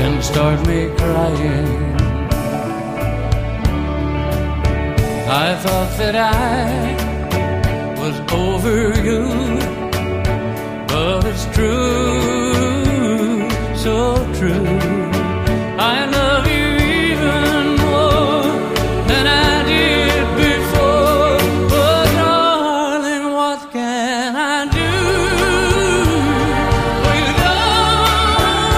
and start me crying. I thought that I was over you, but it's true, so true.